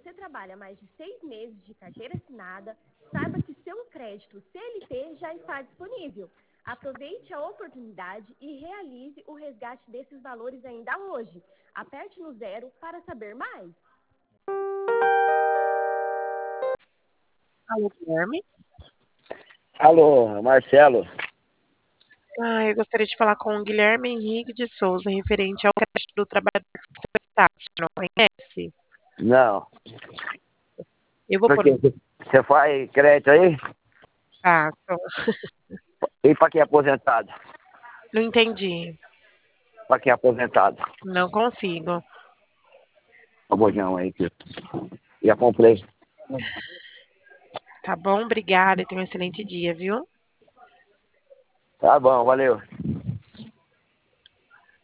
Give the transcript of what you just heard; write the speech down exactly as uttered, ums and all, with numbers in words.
você trabalha mais de seis meses de carteira assinada, saiba que seu crédito C L T já está disponível. Aproveite a oportunidade e realize o resgate desses valores ainda hoje. Aperte no zero para saber mais. Alô, Guilherme? Alô, Marcelo. Ah, eu gostaria de falar com o Guilherme Henrique de Souza, referente ao crédito do trabalhador que você não conhece. Não. Eu vou Por pôr quê? um... Você faz crédito aí? Ah, então, E para quem é aposentado? não entendi. Para quem é aposentado? Não consigo. O bojão aí que já comprei. Tá bom? Obrigada e tenha um excelente dia, viu? Tá bom, valeu.